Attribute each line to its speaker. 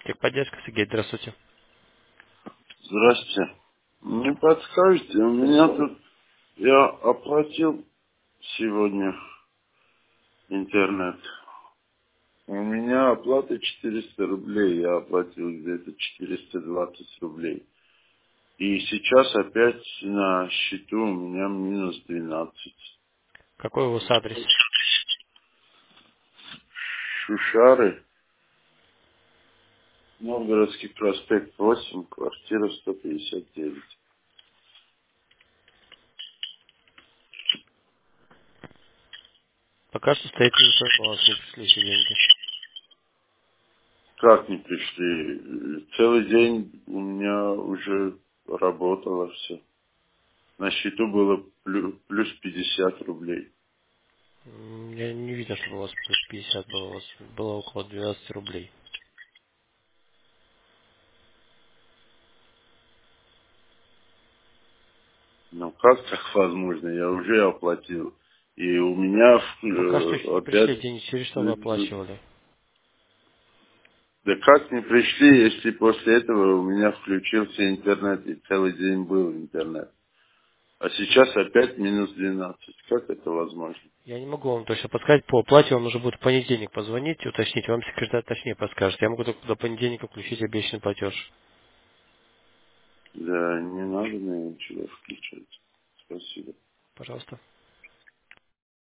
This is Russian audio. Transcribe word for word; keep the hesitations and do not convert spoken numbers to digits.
Speaker 1: Техподдержка, Сергей, здравствуйте.
Speaker 2: Здрасте. Не подскажете, у меня тут, я оплатил сегодня интернет. У меня оплата четыреста рублей, я оплатил где-то четыреста двадцать рублей. И сейчас опять на счету у меня минус двенадцать.
Speaker 1: Какой у вас адрес?
Speaker 2: Шушары, Новгородский проспект восемь, квартира сто пятьдесят девять.
Speaker 1: Пока что стоит минусовой баланс, не пришли еще деньги.
Speaker 2: Как не пришли? Целый день у меня уже работало все. На счету было плю- плюс пятьдесят рублей.
Speaker 1: М, Я не видел, чтобы у вас плюс пятьдесят было, у вас было около двенадцати рублей.
Speaker 2: Ну как так возможно? Я уже оплатил. И у меня
Speaker 1: Пока что еще
Speaker 2: э,
Speaker 1: не пришли
Speaker 2: опять...
Speaker 1: деньги, через что вы
Speaker 2: э,
Speaker 1: оплачивали?
Speaker 2: Да как не пришли, если после этого у меня включился интернет и целый день был интернет. А сейчас опять минус двенадцать. Как это возможно?
Speaker 1: Я не могу вам точно подсказать, по оплате вам нужно будет в понедельник позвонить и уточнить, вам секретарь точнее подскажет. Я могу только до понедельника включить обещанный платеж.
Speaker 2: Да, не надо мне ничего включать. Спасибо.
Speaker 1: Пожалуйста.